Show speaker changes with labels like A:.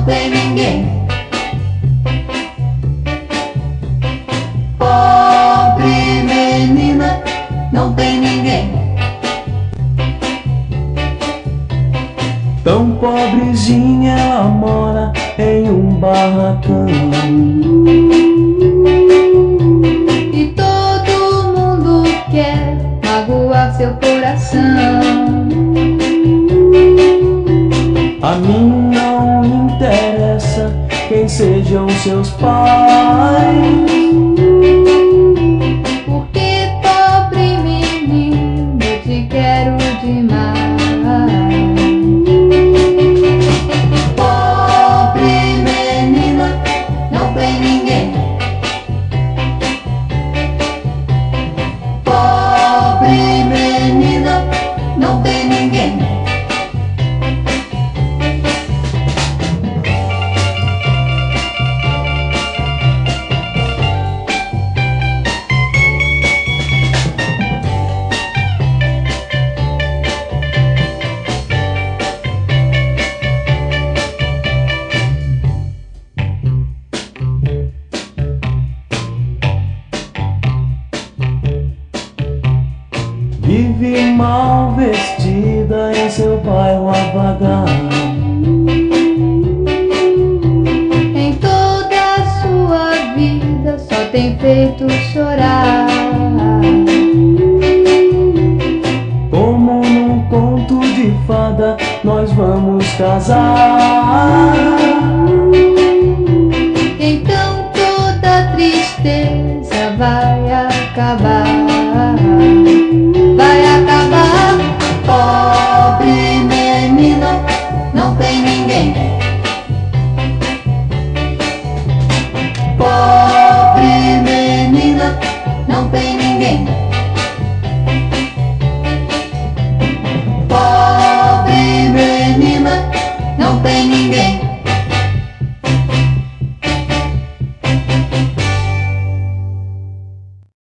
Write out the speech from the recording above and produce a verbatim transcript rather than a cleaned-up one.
A: tem ninguém. Pobre menina, não tem ninguém.
B: Tão pobrezinha ela mora em um barracão.
A: E todo mundo quer magoar seu coração.
B: A mim não interessa quem sejam seus pais,
A: porque pobre menino, eu te quero demais. Pobre menina, não tem ninguém. Pobre menina, não tem ninguém.
B: vive mal vestida em seu bairro a vagar.
A: Em toda a sua vida só tem feito chorar.
B: Como num conto de fada nós vamos casar.
A: Então toda tristeza vai acabar. Vai acabar. Pobre menina, não tem ninguém. Pobre